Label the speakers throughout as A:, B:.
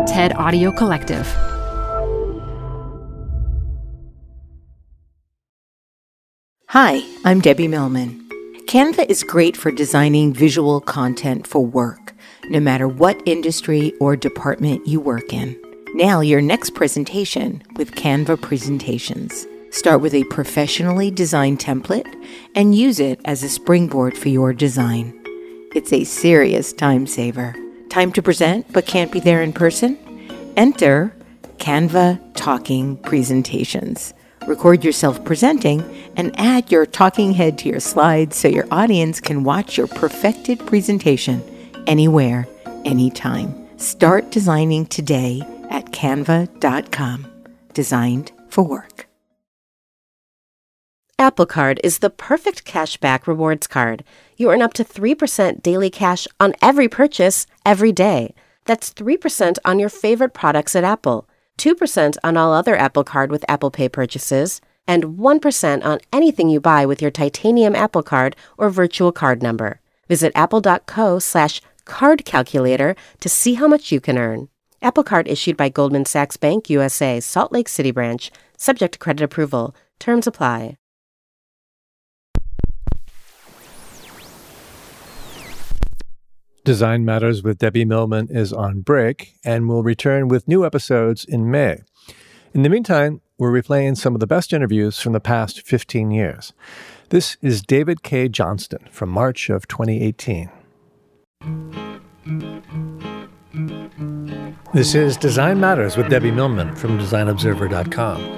A: TED Audio Collective.
B: Hi, I'm Debbie Millman. Canva is great for designing visual content for work, no matter what industry or department you work in. Nail your next presentation with Canva Presentations. Start with a professionally designed template and use it as a springboard for your design. It's a serious time saver. Time to present but can't be there in person? Enter Canva Talking Presentations. Record yourself presenting and add your talking head to your slides so your audience can watch your perfected presentation anywhere, anytime. Start designing today at canva.com. Designed for work.
C: Apple Card is the perfect cashback rewards card. You earn up to 3% daily cash on every purchase, every day. That's 3% on your favorite products at Apple, 2% on all other Apple Card with Apple Pay purchases, and 1% on anything you buy with your titanium Apple Card or virtual card number. Visit apple.co/card calculator to see how much you can earn. Apple Card issued by Goldman Sachs Bank USA, Salt Lake City branch, subject to credit approval. Terms apply.
D: Design Matters with Debbie Millman is on break and will return with new episodes in May. In the meantime, we're replaying some of the best interviews from the past 15 years. This is David Cay Johnston from March of 2018. This is Design Matters with Debbie Millman from DesignObserver.com.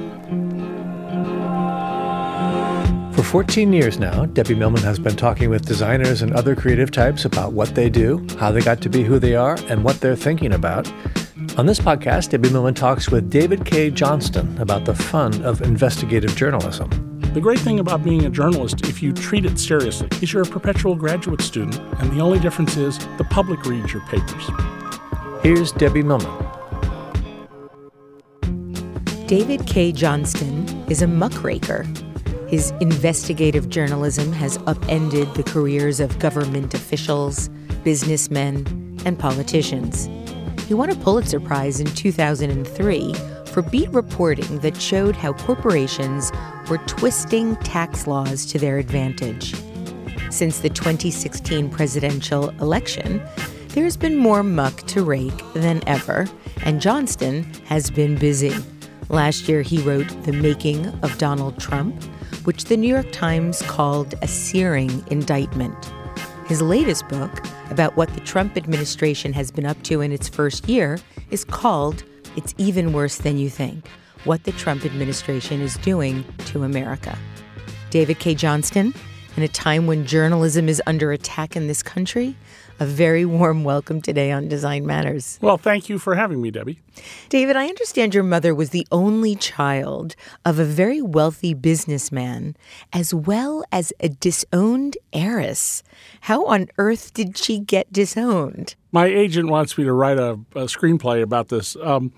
D: For 14 years now, Debbie Millman has been talking with designers and other creative types about what they do, how they got to be who they are, and what they're thinking about. On this podcast, Debbie Millman talks with David Cay Johnston about the fun of investigative journalism.
E: The great thing about being a journalist, if you treat it seriously, is you're a perpetual graduate student, and the only difference is the public reads your papers.
D: Here's Debbie Millman.
B: David Cay Johnston is a muckraker. His investigative journalism has upended the careers of government officials, businessmen, and politicians. He won a Pulitzer Prize in 2003 for beat reporting that showed how corporations were twisting tax laws to their advantage. Since the 2016 presidential election, there's been more muck to rake than ever, and Johnston has been busy. Last year, he wrote The Making of Donald Trump, which the New York Times called a searing indictment. His latest book, about what the Trump administration has been up to in its first year, is called It's Even Worse Than You Think: What the Trump Administration is Doing to America. David Cay Johnston, in a time when journalism is under attack in this country, a very warm welcome today on Design Matters.
E: Well, thank you for having me, Debbie.
B: David, I understand your mother was the only child of a very wealthy businessman, as well as a disowned heiress. How on earth did she get disowned?
E: My agent wants me to write a screenplay about this.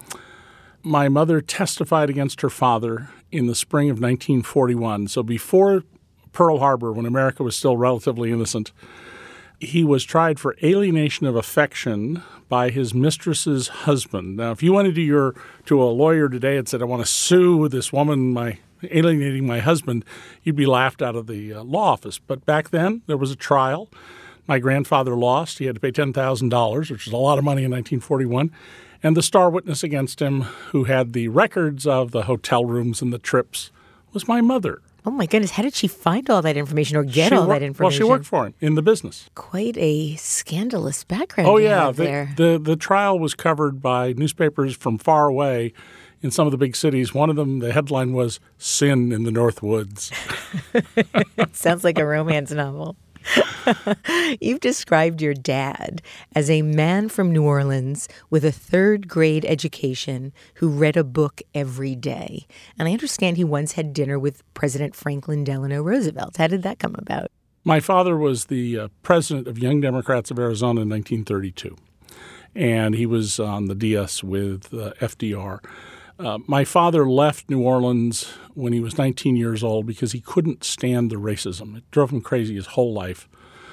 E: My mother testified against her father in the spring of 1941, so before Pearl Harbor, when America was still relatively innocent. He was tried for alienation of affection by his mistress's husband. Now, if you went to a lawyer today and said, I want to sue this woman, alienating my husband, you'd be laughed out of the law office. But back then, there was a trial. My grandfather lost. He had to pay $10,000, which is a lot of money in 1941. And the star witness against him, who had the records of the hotel rooms and the trips, was my mother.
B: Oh, my goodness. How did she find all that information or get all that information?
E: Well, she worked for him in the business.
B: Quite a scandalous background.
E: Oh, yeah.
B: There.
E: The trial was covered by newspapers from far away in some of the big cities. One of them, the headline was Sin in the North Woods.
B: Sounds like a romance novel. You've described your dad as a man from New Orleans with a third-grade education who read a book every day. And I understand he once had dinner with President Franklin Delano Roosevelt. How did that come about?
E: My father was the president of Young Democrats of Arizona in 1932, and he was on the DS with FDR. My father left New Orleans when he was 19 years old because he couldn't stand the racism. It drove him crazy his whole life.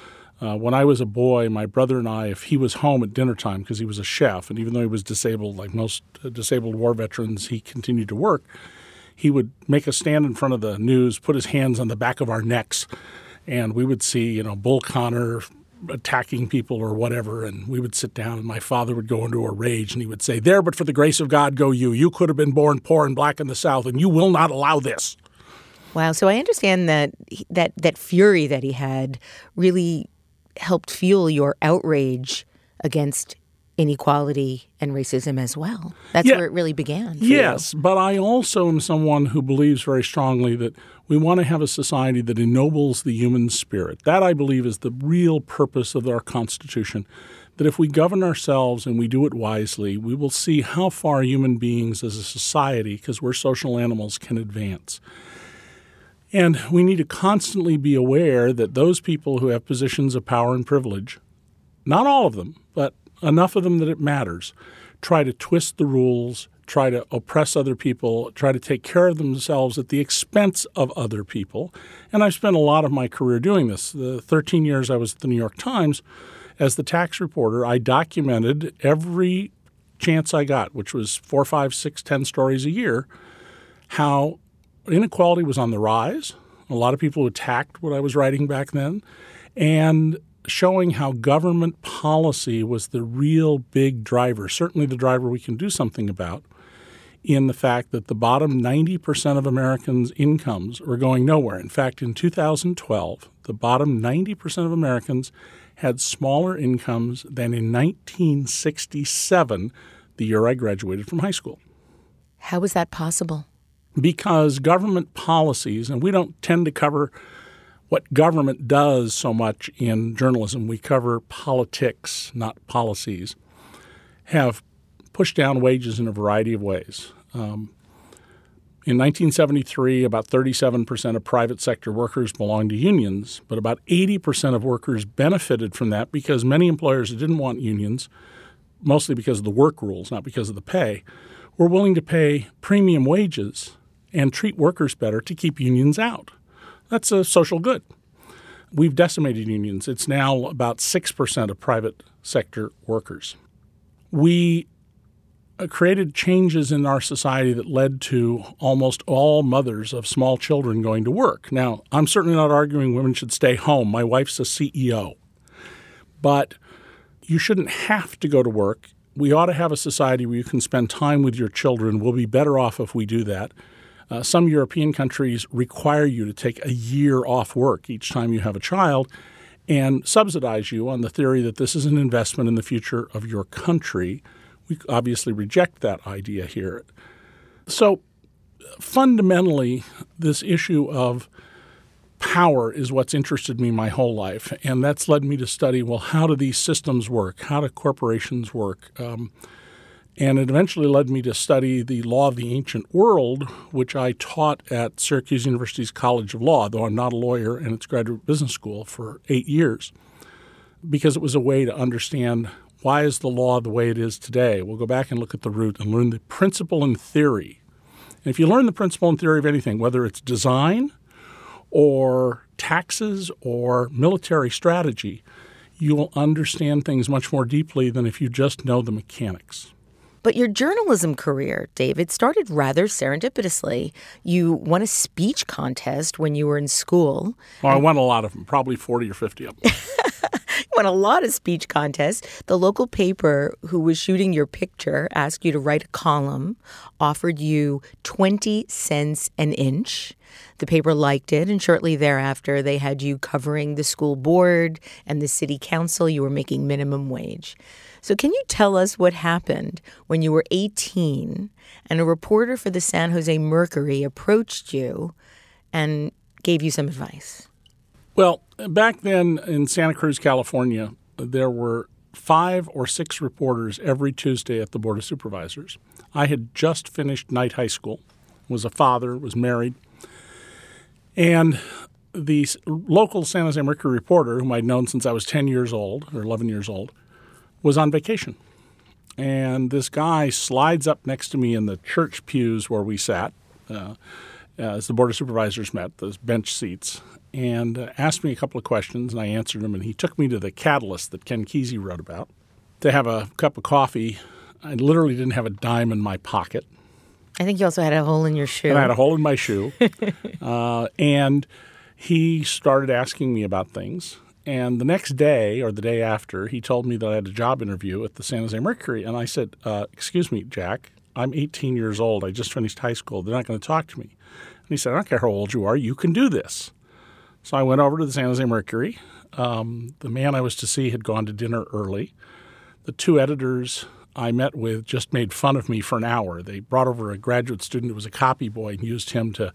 E: When I was a boy, my brother and I, if he was home at dinner time, because he was a chef, and even though he was disabled, like most disabled war veterans, he continued to work, he would make us stand in front of the news, put his hands on the back of our necks, and we would see, Bull Connor attacking people or whatever, and we would sit down, and my father would go into a rage, and he would say, "There, but for the grace of God go you. You could have been born poor and black in the South, and you will not allow this."
B: Wow. So I understand that fury that he had really helped fuel your outrage against inequality and racism as well. That's where it really began for
E: Yes,
B: you.
E: but I also am someone who believes very strongly that we want to have a society that ennobles the human spirit. That, I believe, is the real purpose of our Constitution, that if we govern ourselves and we do it wisely, we will see how far human beings as a society, because we're social animals, can advance. And we need to constantly be aware that those people who have positions of power and privilege, not all of them, but enough of them that it matters, try to twist the rules, try to oppress other people, try to take care of themselves at the expense of other people. And I've spent a lot of my career doing this. The 13 years I was at the New York Times, as the tax reporter, I documented every chance I got, which was 4, 5, 6, 10 stories a year, how inequality was on the rise. A lot of people attacked what I was writing back then, and showing how government policy was the real big driver, certainly the driver we can do something about, in the fact that the bottom 90% of Americans' incomes were going nowhere. In fact, in 2012, the bottom 90% of Americans had smaller incomes than in 1967, the year I graduated from high school.
B: How was that possible?
E: Because government policies, and we don't tend to cover what government does so much in journalism, we cover politics, not policies, have pushed down wages in a variety of ways. In 1973, about 37% of private sector workers belonged to unions, but about 80% of workers benefited from that because many employers that didn't want unions, mostly because of the work rules, not because of the pay, were willing to pay premium wages and treat workers better to keep unions out. That's a social good. We've decimated unions. It's now about 6% of private sector workers. We created changes in our society that led to almost all mothers of small children going to work. Now, I'm certainly not arguing women should stay home. My wife's a CEO. But you shouldn't have to go to work. We ought to have a society where you can spend time with your children. We'll be better off if we do that. Some European countries require you to take a year off work each time you have a child and subsidize you on the theory that this is an investment in the future of your country. We obviously reject that idea here. So fundamentally, this issue of power is what's interested me my whole life, and that's led me to study, well, how do these systems work? How do corporations work? And it eventually led me to study the law of the ancient world, which I taught at Syracuse University's College of Law, though I'm not a lawyer, and its graduate business school for 8 years, because it was a way to understand why is the law the way it is today. We'll go back and look at the root and learn the principle and theory. And if you learn the principle and theory of anything, whether it's design or taxes or military strategy, you will understand things much more deeply than if you just know the mechanics.
B: But your journalism career, David, started rather serendipitously. You won a speech contest when you were in school.
E: Well, I won a lot of them, probably 40 or 50 of them.
B: You won a lot of speech contests. The local paper who was shooting your picture asked you to write a column, offered you 20 cents an inch. The paper liked it, and shortly thereafter, they had you covering the school board and the city council. You were making minimum wage. So can you tell us what happened when you were 18 and a reporter for the San Jose Mercury approached you and gave you some advice?
E: Well, back then in Santa Cruz, California, there were 5 or 6 reporters every Tuesday at the Board of Supervisors. I had just finished Knight High School, was a father, was married, and the local San Jose Mercury reporter, whom I'd known since I was 10 years old or 11 years old, was on vacation. And this guy slides up next to me in the church pews where we sat as the Board of Supervisors met, those bench seats, and asked me a couple of questions, and I answered them, and he took me to the Catalyst that Ken Kesey wrote about to have a cup of coffee. I literally didn't have a dime in my pocket.
B: I think you also had a hole in your shoe.
E: And I had a hole in my shoe. And he started asking me about things. And the next day or the day after, he told me that I had a job interview at the San Jose Mercury. And I said, excuse me, Jack, I'm 18 years old. I just finished high school. They're not going to talk to me. And he said, I don't care how old you are. You can do this. So I went over to the San Jose Mercury. The man I was to see had gone to dinner early. The two editors I met with just made fun of me for an hour. They brought over a graduate student who was a copy boy and used him to,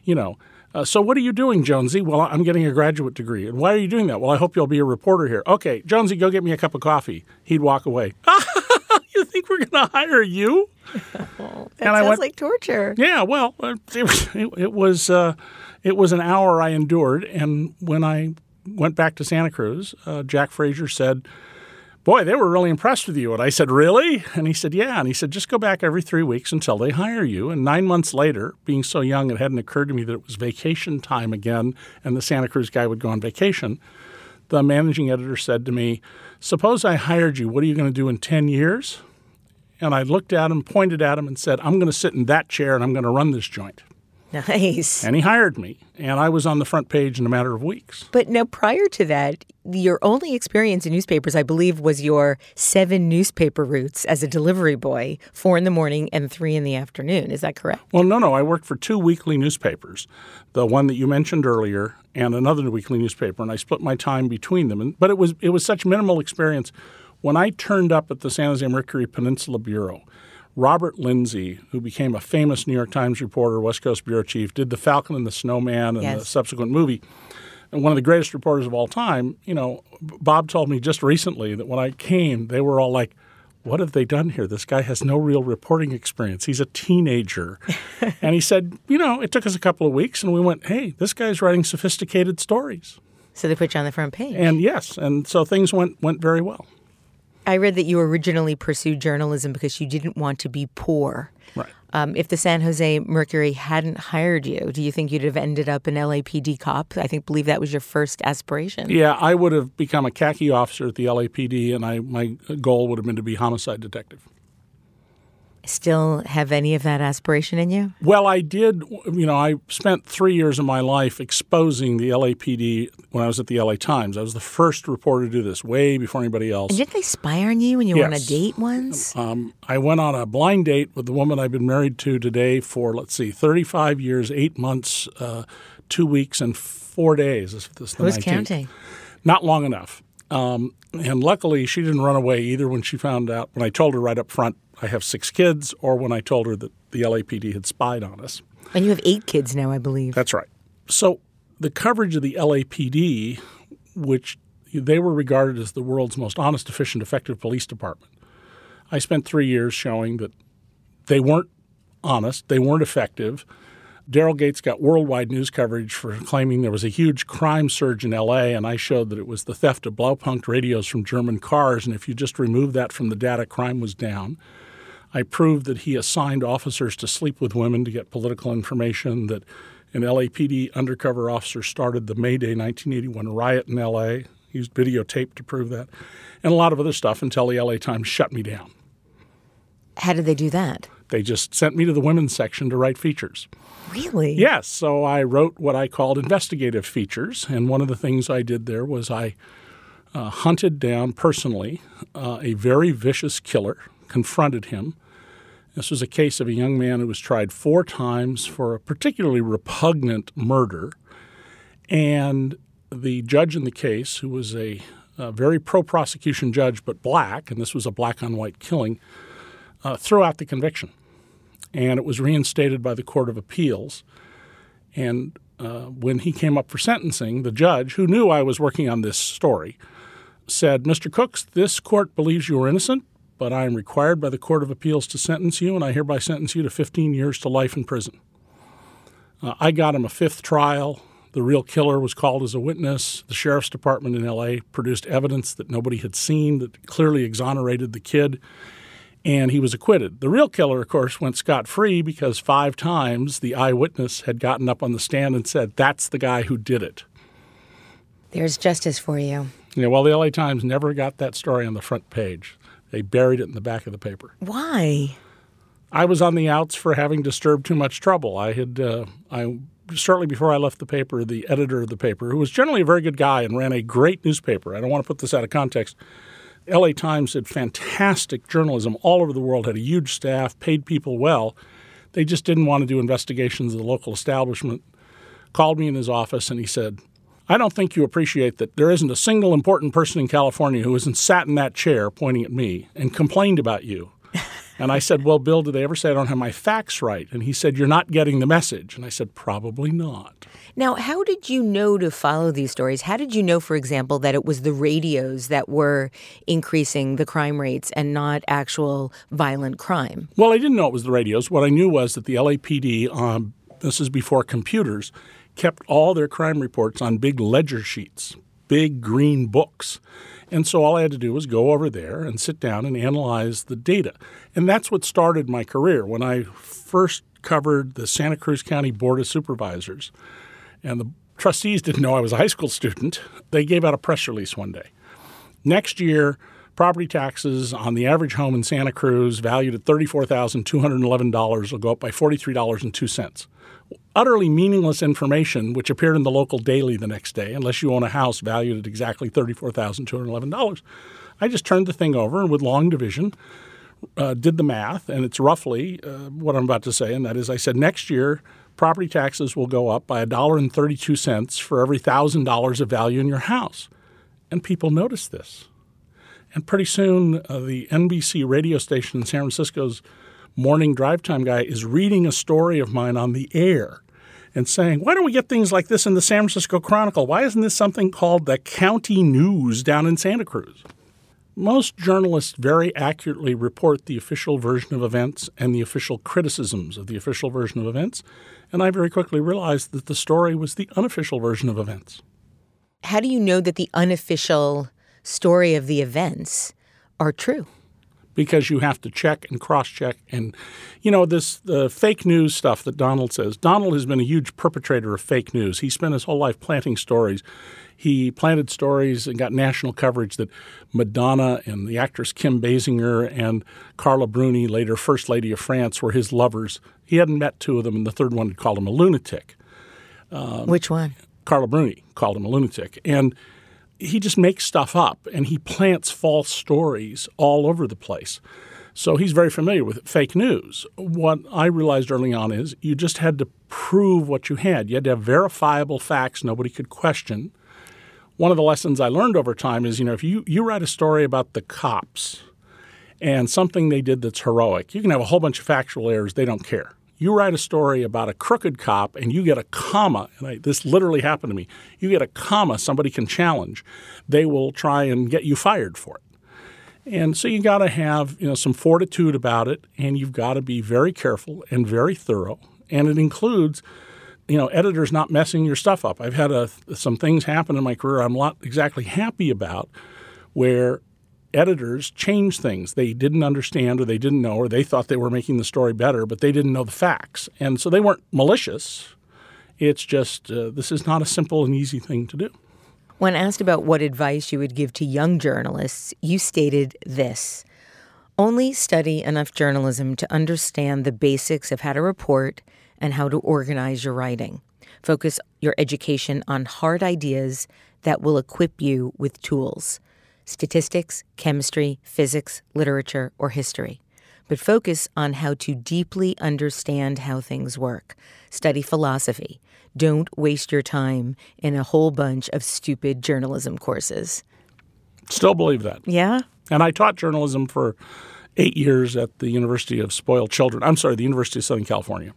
E: so what are you doing, Jonesy? Well, I'm getting a graduate degree. And why are you doing that? Well, I hope you'll be a reporter here. Okay, Jonesy, go get me a cup of coffee. He'd walk away. You think we're going to hire you?
B: Oh, that sounds like torture.
E: Yeah, well, it was an hour I endured. And when I went back to Santa Cruz, Jack Frazier said, boy, they were really impressed with you. And I said, really? And he said, yeah. And he said, just go back every 3 weeks until they hire you. And 9 months later, being so young, it hadn't occurred to me that it was vacation time again and the Santa Cruz guy would go on vacation. The managing editor said to me, suppose I hired you. What are you going to do in 10 years? And I looked at him, pointed at him, and said, I'm going to sit in that chair and I'm going to run this joint.
B: Nice.
E: And he hired me, and I was on the front page in a matter of weeks.
B: But now, prior to that, your only experience in newspapers, I believe, was your 7 newspaper routes as a delivery boy, 4 in the morning and 3 in the afternoon. Is that correct?
E: Well, no. I worked for 2 weekly newspapers, the one that you mentioned earlier and another weekly newspaper, and I split my time between them. But it was such minimal experience. When I turned up at the San Jose Mercury Peninsula Bureau, Robert Lindsay, who became a famous New York Times reporter, West Coast bureau chief, did The Falcon and the Snowman and the subsequent movie. And one of the greatest reporters of all time, Bob told me just recently that when I came, they were all like, what have they done here? This guy has no real reporting experience. He's a teenager. And he said, it took us a couple of weeks, and we went, hey, this guy's writing sophisticated stories.
B: So they put you on the front page.
E: And yes, and so things went very well.
B: I read that you originally pursued journalism because you didn't want to be poor.
E: Right.
B: If the San Jose Mercury hadn't hired you, do you think you'd have ended up an LAPD cop? I believe that was your first aspiration.
E: Yeah, I would have become a khaki officer at the LAPD, and my goal would have been to be homicide detective.
B: Still have any of that aspiration in you?
E: Well, I did. I spent 3 years of my life exposing the LAPD when I was at the LA Times. I was the first reporter to do this way before anybody else.
B: And didn't they spy on you when you were on a date once?
E: I went on a blind date with the woman I've been married to today for, 35 years, 8 months, 2 weeks, and 4 days. This is the
B: Who's
E: 19th.
B: counting?
E: Not long enough. And luckily, she didn't run away either when she found out, when I told her right up front, I have 6 kids, or when I told her that the LAPD had spied on us.
B: And you have 8 kids now, I believe.
E: That's right. So the coverage of the LAPD, which they were regarded as the world's most honest, efficient, effective police department, I spent 3 years showing that they weren't honest, they weren't effective. Daryl Gates got worldwide news coverage for claiming there was a huge crime surge in L.A., and I showed that it was the theft of Blaupunkt radios from German cars, and if you just remove that from the data, crime was down. I proved that he assigned officers to sleep with women to get political information, that an LAPD undercover officer started the May Day 1981 riot in L.A., used videotape to prove that, and a lot of other stuff until the L.A. Times shut me down.
B: How did they do that?
E: They just sent me to the women's section to write features.
B: Really?
E: Yes. So I wrote what I called investigative features, and one of the things I did there was I hunted down personally a very vicious killer, confronted him. This was a case of a young man who was tried 4 times for a particularly repugnant murder, and the judge in the case, who was a very pro-prosecution judge but black, and this was a black-on-white killing, threw out the conviction. And it was reinstated by the Court of Appeals. And when he came up for sentencing, the judge, who knew I was working on this story, said, Mr. Cooks, this court believes you are innocent, but I am required by the Court of Appeals to sentence you, and I hereby sentence you to 15 years to life in prison. I got him a 5th trial. The real killer was called as a witness. The sheriff's department in L.A. produced evidence that nobody had seen that clearly exonerated the kid. and he was acquitted. The real killer, of course, went scot-free because 5 times the eyewitness had gotten up on the stand and said, that's the guy who did it.
B: There's justice for you.
E: Well, the LA Times never got that story on the front page. They buried it in the back of the paper.
B: Why?
E: I was on the outs for having disturbed too much trouble. Shortly before I left the paper, the editor of the paper, who was generally a very good guy and ran a great newspaper, I don't want to put this out of context, LA Times did fantastic journalism all over the world, had a huge staff, paid people well. They just didn't want to do investigations of the local establishment. Called me in his office and he said, I don't think you appreciate that there isn't a single important person in California who hasn't sat in that chair pointing at me and complained about you. And I said, well, Bill, did they ever say I don't have my facts right? And he said, you're not getting the message. And I said, probably not.
B: Now, how did you know to follow these stories? How did you know, for example, that it was the radios that were increasing the crime rates and not actual violent crime?
E: Well, I didn't know it was the radios. What I knew was that the LAPD, this is before computers, kept all their crime reports on big ledger sheets, big green books. And so all I had to do was go over there and sit down and analyze the data. And that's what started my career. When I first covered the Santa Cruz County Board of Supervisors, and the trustees didn't know I was a high school student, they gave out a press release one day. Next year, property taxes on the average home in Santa Cruz valued at $34,211 will go up by $43.02. Utterly meaningless information, which appeared in the local daily the next day, unless you own a house valued at exactly $34,211. I just turned the thing over and with long division did the math, and it's roughly what I'm about to say, and that is I said next year property taxes will go up by $1.32 for every $1,000 of value in your house. And people noticed this. And pretty soon the NBC radio station in San Francisco's morning drive time guy is reading a story of mine on the air and saying, why don't we get things like this in the San Francisco Chronicle? Why isn't this something called the County News down in Santa Cruz? Most journalists very accurately report the official version of events and the official criticisms of the official version of events, and I very quickly realized that the story was the unofficial version of events.
B: How do you know that the unofficial story of the events are true?
E: Because you have to check and cross-check. And, the fake news stuff that Donald says, Donald has been a huge perpetrator of fake news. He spent his whole life planting stories. He planted stories and got national coverage that Madonna and the actress Kim Basinger and Carla Bruni, later First Lady of France, were his lovers. He hadn't met 2 of them, and the third one had called him a lunatic.
B: Which one?
E: Carla Bruni called him a lunatic. And he just makes stuff up, and he plants false stories all over the place. So he's very familiar with fake news. What I realized early on is you just had to prove what you had. You had to have verifiable facts nobody could question. One of the lessons I learned over time is, if you write a story about the cops and something they did that's heroic, you can have a whole bunch of factual errors. They don't care. You write a story about a crooked cop and you get a comma, and this literally happened to me. You get a comma somebody can challenge. They will try and get you fired for it. And so you got to have some fortitude about it, and you've got to be very careful and very thorough. And it includes editors not messing your stuff up. I've had some things happen in my career I'm not exactly happy about where editors change things they didn't understand or they didn't know, or they thought they were making the story better, but they didn't know the facts. And so they weren't malicious. It's just this is not a simple and easy thing to do.
B: When asked about what advice you would give to young journalists, you stated this: only study enough journalism to understand the basics of how to report and how to organize your writing. Focus your education on hard ideas that will equip you with tools: statistics, chemistry, physics, literature, or history. But focus on how to deeply understand how things work. Study philosophy. Don't waste your time in a whole bunch of stupid journalism courses.
E: Still believe that.
B: Yeah?
E: And I taught journalism for 8 years at the University of Spoiled Children. the University of Southern California.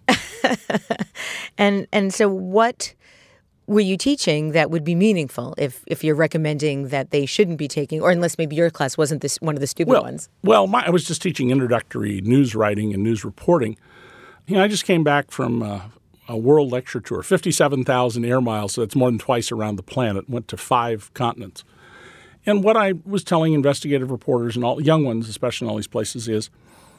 B: And so what were you teaching that would be meaningful if you're recommending that they shouldn't be taking, or unless maybe your class wasn't this one of the stupid ones?
E: Well, I was just teaching introductory news writing and news reporting. I just came back from a world lecture tour, 57,000 air miles, so that's more than twice around the planet, went to 5 continents. And what I was telling investigative reporters and all young ones, especially in all these places, is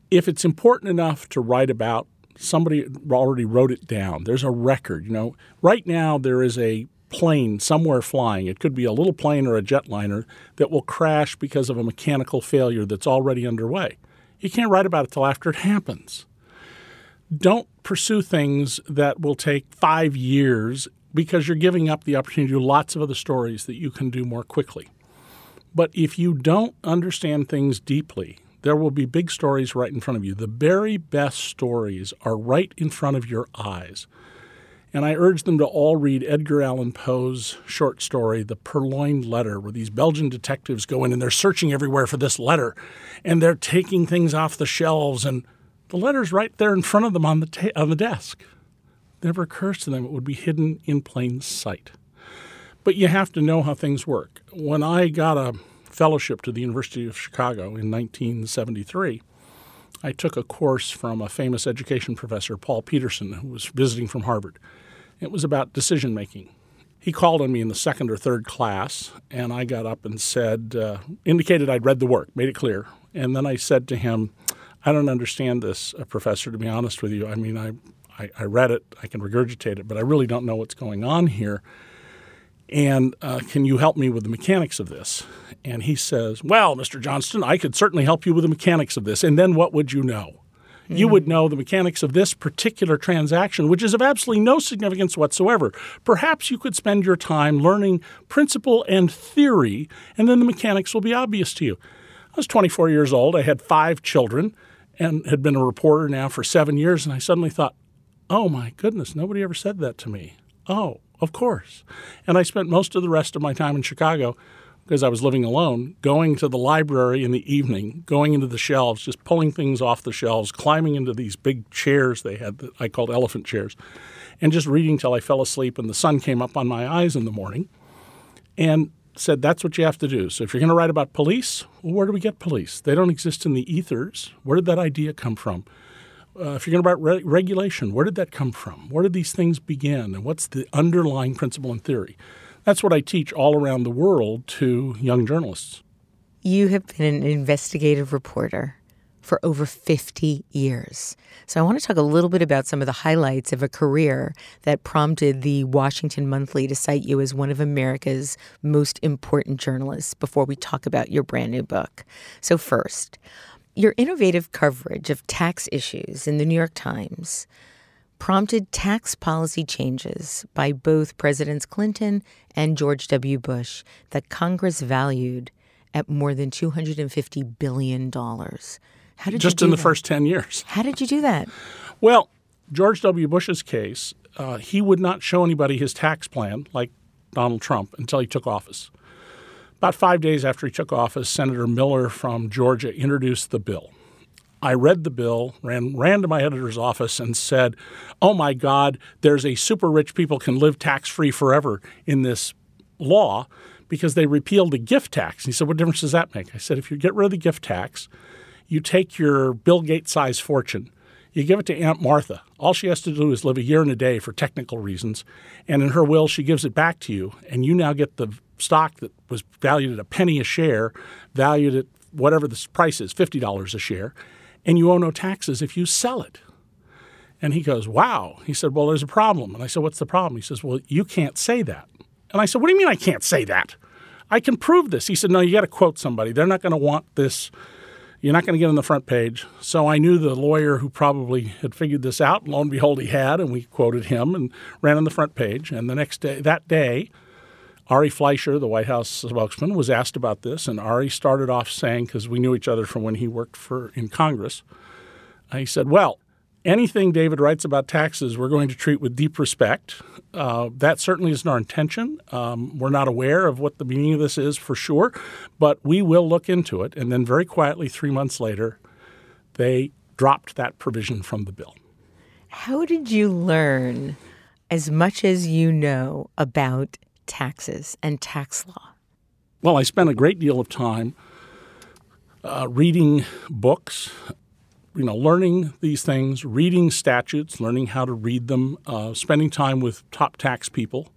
E: if it's important enough to write about, somebody already wrote it down. There's a record. Right now there is a plane somewhere flying. It could be a little plane or a jetliner that will crash because of a mechanical failure that's already underway. You can't write about it till after it happens. Don't pursue things that will take 5 years because you're giving up the opportunity to do lots of other stories that you can do more quickly. But if you don't understand things deeply, there will be big stories right in front of you. The very best stories are right in front of your eyes. And I urge them to all read Edgar Allan Poe's short story, The Purloined Letter, where these Belgian detectives go in and they're searching everywhere for this letter. And they're taking things off the shelves, and the letter's right there in front of them on the desk. It never occurs to them it would be hidden in plain sight. But you have to know how things work. When I got a fellowship to the University of Chicago in 1973, I took a course from a famous education professor, Paul Peterson, who was visiting from Harvard. It was about decision-making. He called on me in the second or third class, and I got up and said, indicated I'd read the work, made it clear. And then I said to him, I don't understand this, Professor, to be honest with you. I mean, I read it, I can regurgitate it, but I really don't know what's going on here. And can you help me with the mechanics of this? And he says, well, Mr. Johnston, I could certainly help you with the mechanics of this. And then what would you know? Mm-hmm. You would know the mechanics of this particular transaction, which is of absolutely no significance whatsoever. Perhaps you could spend your time learning principle and theory, and then the mechanics will be obvious to you. I was 24 years old. I had 5 children and had been a reporter now for 7 years. And I suddenly thought, oh, my goodness, nobody ever said that to me. Oh, of course. And I spent most of the rest of my time in Chicago, because I was living alone, going to the library in the evening, going into the shelves, just pulling things off the shelves, climbing into these big chairs they had that I called elephant chairs, and just reading till I fell asleep and the sun came up on my eyes in the morning, and said that's what you have to do. So if you're going to write about police, well, where do we get police? They don't exist in the ethers. Where did that idea come from? If you're going to write regulation, where did that come from? Where did these things begin? And what's the underlying principle and theory? That's what I teach all around the world to young journalists.
B: You have been an investigative reporter for over 50 years. So I want to talk a little bit about some of the highlights of a career that prompted the Washington Monthly to cite you as one of America's most important journalists before we talk about your brand new book. So first, your innovative coverage of tax issues in the New York Times prompted tax policy changes by both Presidents Clinton and George W. Bush that Congress valued at more than $250 billion. How did you
E: Just
B: do
E: in the
B: that?
E: first 10 years.
B: How did you do that?
E: Well, George W. Bush's case, he would not show anybody his tax plan, like Donald Trump, until he took office. About 5 days after he took office, Senator Miller from Georgia introduced the bill. I read the bill, ran to my editor's office and said, oh, my God, there's a super rich people can live tax-free forever in this law because they repealed the gift tax. And he said, what difference does that make? I said, if you get rid of the gift tax, you take your Bill Gates-sized fortune, you give it to Aunt Martha. All she has to do is live a year and a day for technical reasons. And in her will, she gives it back to you. And you now get the stock that was valued at a penny a share, valued at whatever the price is, $50 a share. And you owe no taxes if you sell it. And he goes, wow. He said, well, there's a problem. And I said, what's the problem? He says, well, you can't say that. And I said, what do you mean I can't say that? I can prove this. He said, no, you got to quote somebody. They're not going to want this. You're not going to get on the front page. So I knew the lawyer who probably had figured this out. Lo and behold, he had, and we quoted him and ran on the front page. And the next day, that day, Ari Fleischer, the White House spokesman, was asked about this, and Ari started off saying, because we knew each other from when he worked in Congress, he said, well, anything David writes about taxes we're going to treat with deep respect. That certainly isn't our intention. We're not aware of what the meaning of this is for sure, but we will look into it. And then very quietly, 3 months later, they dropped that provision from the bill.
B: How did you learn as much as you know about taxes and tax law?
E: Well, I spent a great deal of time reading books, learning these things, reading statutes, learning how to read them, spending time with top tax people.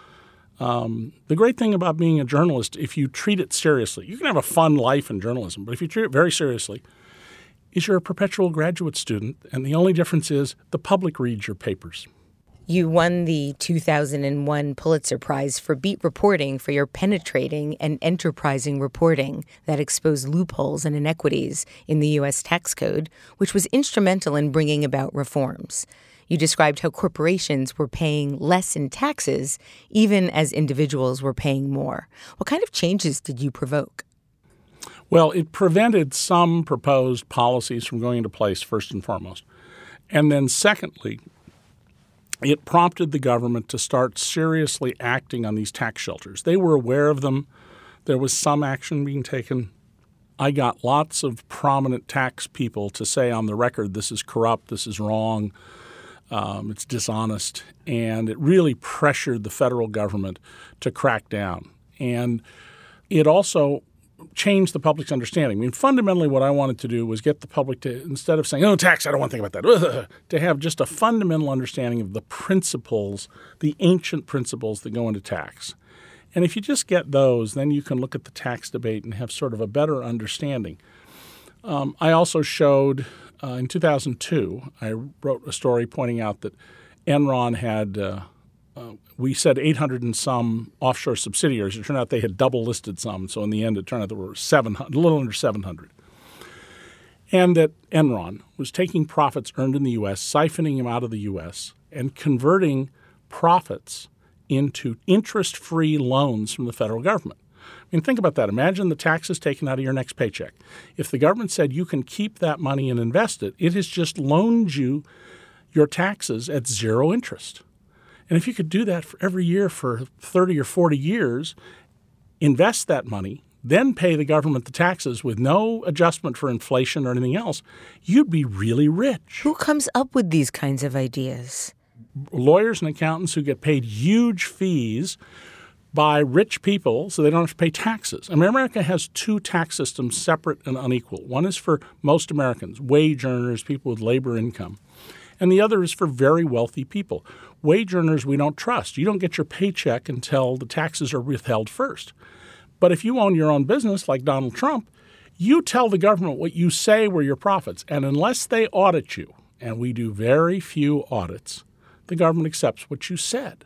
E: The great thing about being a journalist, if you treat it seriously, you can have a fun life in journalism, but if you treat it very seriously, is you're a perpetual graduate student, and the only difference is the public reads your papers.
B: You won the 2001 Pulitzer Prize for beat reporting for your penetrating and enterprising reporting that exposed loopholes and inequities in the U.S. tax code, which was instrumental in bringing about reforms. You described how corporations were paying less in taxes, even as individuals were paying more. What kind of changes did you provoke?
E: Well, it prevented some proposed policies from going into place, first and foremost. And then secondly, it prompted the government to start seriously acting on these tax shelters. They were aware of them. There was some action being taken. I got lots of prominent tax people to say on the record, this is corrupt, this is wrong, it's dishonest. And it really pressured the federal government to crack down. And it also changed the public's understanding. I mean, fundamentally what I wanted to do was get the public to, instead of saying, oh, tax, I don't want to think about that, to have just a fundamental understanding of the principles, the ancient principles that go into tax. And if you just get those, then you can look at the tax debate and have sort of a better understanding. I also showed in 2002, I wrote a story pointing out that Enron had we said 800 and some offshore subsidiaries. It turned out they had double listed some. So in the end, it turned out there were 700, a little under 700. And that Enron was taking profits earned in the U.S., siphoning them out of the U.S., and converting profits into interest-free loans from the federal government. I mean, think about that. Imagine the taxes taken out of your next paycheck. If the government said you can keep that money and invest it, it has just loaned you your taxes at zero interest. And if you could do that for every year for 30 or 40 years, invest that money, then pay the government the taxes with no adjustment for inflation or anything else, you'd be really rich.
B: Who comes up with these kinds of ideas?
E: Lawyers and accountants who get paid huge fees by rich people so they don't have to pay taxes. I mean, America has two tax systems, separate and unequal. One is for most Americans, wage earners, people with labor income. And the other is for very wealthy people. Wage earners we don't trust. You don't get your paycheck until the taxes are withheld first. But if you own your own business like Donald Trump, you tell the government what you say were your profits. And unless they audit you, and we do very few audits, the government accepts what you said.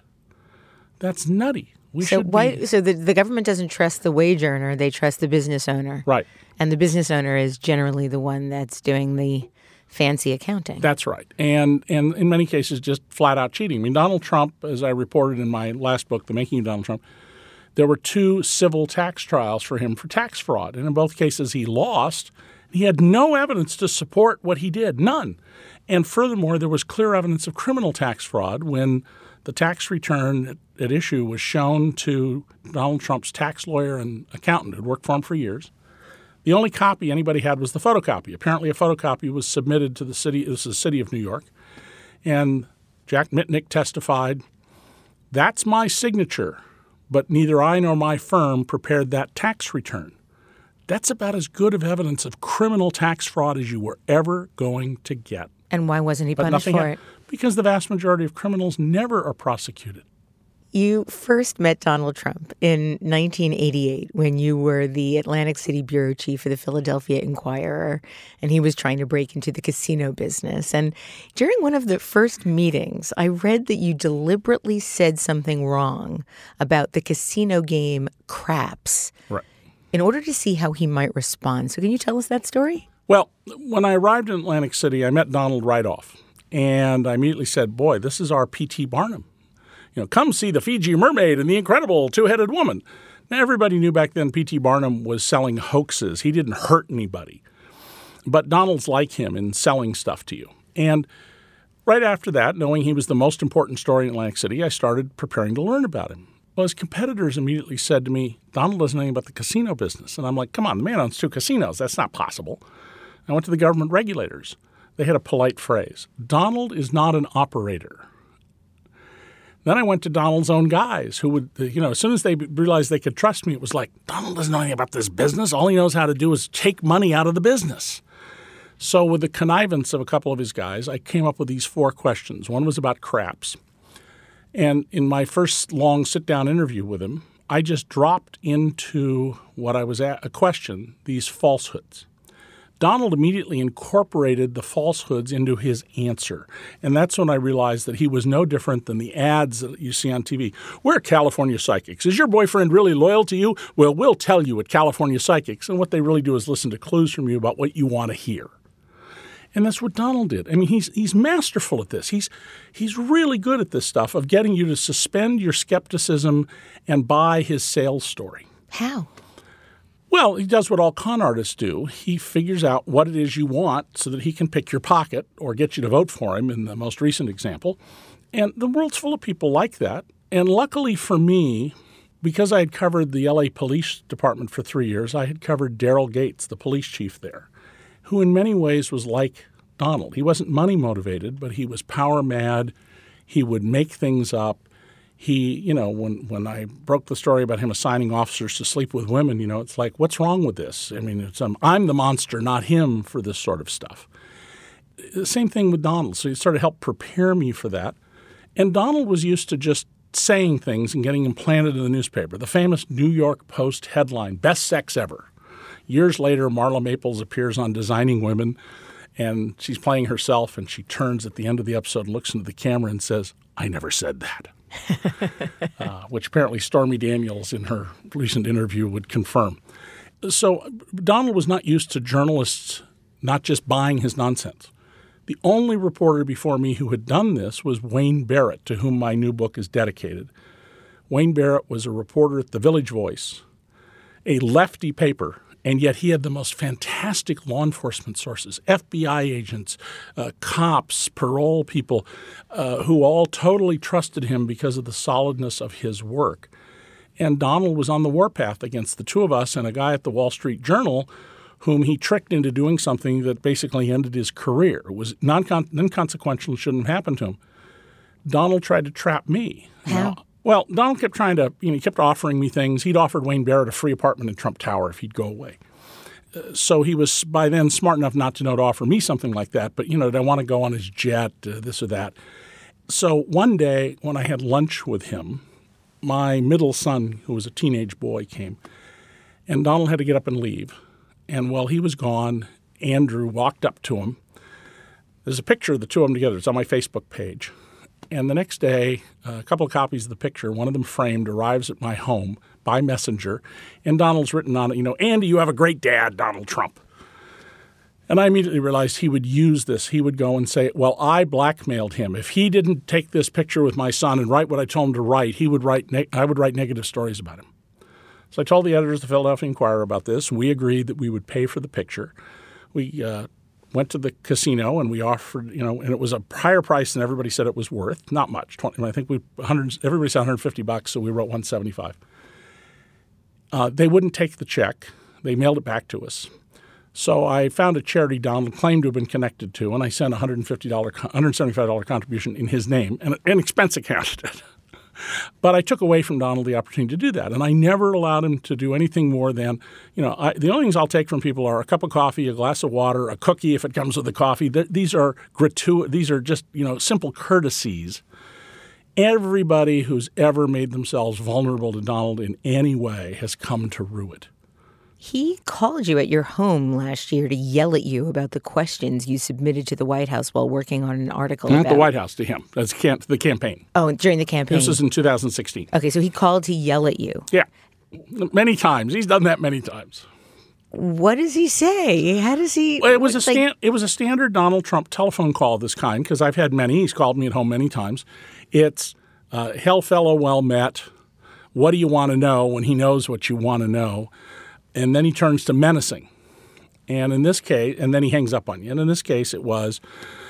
E: That's nutty.
B: So the government doesn't trust the wage earner, they trust the business owner.
E: Right.
B: And the business owner is generally the one that's doing the fancy accounting.
E: That's right. And in many cases, just flat out cheating. I mean, Donald Trump, as I reported in my last book, The Making of Donald Trump, there were 2 civil tax trials for him for tax fraud. And in both cases, he lost. He had no evidence to support what he did, none. And furthermore, there was clear evidence of criminal tax fraud when the tax return at issue was shown to Donald Trump's tax lawyer and accountant who had worked for him for years. The only copy anybody had was the photocopy. Apparently a photocopy was submitted to the city. This is the city of New York. And Jack Mitnick testified, that's my signature, but neither I nor my firm prepared that tax return. That's about as good of evidence of criminal tax fraud as you were ever going to get.
B: And why wasn't he punished for it?
E: Because the vast majority of criminals never are prosecuted.
B: You first met Donald Trump in 1988 when you were the Atlantic City bureau chief for the Philadelphia Inquirer, and he was trying to break into the casino business. And during one of the first meetings, I read that you deliberately said something wrong about the casino game craps.
E: Right.
B: In order to see how he might respond. So can you tell us that story?
E: Well, when I arrived in Atlantic City, I met Donald right off. And I immediately said, boy, this is our P.T. Barnum. You know, come see the Fiji Mermaid and the Incredible Two-Headed Woman. Now, everybody knew back then P.T. Barnum was selling hoaxes. He didn't hurt anybody. But Donald's like him in selling stuff to you. And right after that, knowing he was the most important story in Atlantic City, I started preparing to learn about him. Well, his competitors immediately said to me, Donald doesn't know anything about the casino business. And I'm like, come on, the man owns 2 casinos. That's not possible. I went to the government regulators. They had a polite phrase. Donald is not an operator. Then I went to Donald's own guys who would, as soon as they realized they could trust me, it was like, Donald doesn't know anything about this business. All he knows how to do is take money out of the business. So with the connivance of a couple of his guys, I came up with these 4 questions. One was about craps. And in my first long sit-down interview with him, I just dropped into what I was at, a question, these falsehoods. Donald immediately incorporated the falsehoods into his answer. And that's when I realized that he was no different than the ads that you see on TV. We're California Psychics. Is your boyfriend really loyal to you? Well, we'll tell you at California Psychics. And what they really do is listen to clues from you about what you want to hear. And that's what Donald did. I mean, he's masterful at this. He's really good at this stuff of getting you to suspend your skepticism and buy his sales story.
B: How?
E: Well, he does what all con artists do. He figures out what it is you want so that he can pick your pocket or get you to vote for him in the most recent example. And the world's full of people like that. And luckily for me, because I had covered the LA Police Department for 3 years, I had covered Daryl Gates, the police chief there, who in many ways was like Donald. He wasn't money motivated, but he was power mad. He would make things up. He, when I broke the story about him assigning officers to sleep with women, it's like, what's wrong with this? I mean, I'm the monster, not him, for this sort of stuff. The same thing with Donald. So he sort of helped prepare me for that. And Donald was used to just saying things and getting them planted in the newspaper. The famous New York Post headline, "Best Sex Ever." Years later, Marla Maples appears on Designing Women, and she's playing herself, and she turns at the end of the episode and looks into the camera and says, "I never said that." Which apparently Stormy Daniels in her recent interview would confirm. So Donald was not used to journalists not just buying his nonsense. The only reporter before me who had done this was Wayne Barrett, to whom my new book is dedicated. Wayne Barrett was a reporter at the Village Voice, a lefty paper, and yet he had the most fantastic law enforcement sources, FBI agents, cops, parole people, who all totally trusted him because of the solidness of his work. And Donald was on the warpath against the two of us and a guy at the Wall Street Journal whom he tricked into doing something that basically ended his career. It was inconsequential and shouldn't have happened to him. Donald tried to trap me.
B: How?
E: Well, Donald kept trying to, he kept offering me things. He'd offered Wayne Barrett a free apartment in Trump Tower if he'd go away. So he was by then smart enough not to know to offer me something like that. But, did I want to go on his jet, this or that? So one day when I had lunch with him, my middle son, who was a teenage boy, came. And Donald had to get up and leave. And while he was gone, Andrew walked up to him. There's a picture of the two of them together. It's on my Facebook page. And the next day, a couple of copies of the picture, one of them framed, arrives at my home by messenger. And Donald's written on it, "Andy, you have a great dad, Donald Trump." And I immediately realized he would use this. He would go and say, well, I blackmailed him. If he didn't take this picture with my son and write what I told him to write, I would write negative stories about him. So I told the editors of the Philadelphia Inquirer about this. We agreed that we would pay for the picture. We went to the casino and we offered, and it was a higher price than everybody said it was worth. Not much. I think everybody said $150, so we wrote $175. They wouldn't take the check. They mailed it back to us. So I found a charity Donald claimed to have been connected to, and I sent a $175 contribution in his name, and an expense account. But I took away from Donald the opportunity to do that, and I never allowed him to do anything more than, the only things I'll take from people are a cup of coffee, a glass of water, a cookie if it comes with the coffee. These are These are just, simple courtesies. Everybody who's ever made themselves vulnerable to Donald in any way has come to rue it.
B: He called you at your home last year to yell at you about the questions you submitted to the White House while working on an article
E: Not
B: about
E: the White House, to him. That's the campaign.
B: Oh, during the campaign.
E: This was in 2016.
B: Okay, so he called to yell at you.
E: Yeah. Many times. He's done that many times.
B: What does he say? How does he?
E: Well, it was a standard Donald Trump telephone call of this kind, because I've had many. He's called me at home many times. It's, "Hail fellow, well met. What do you want to know?" when he knows what you want to know. And then he turns to menacing. And in this case, and then he hangs up on you. And in this case, it was,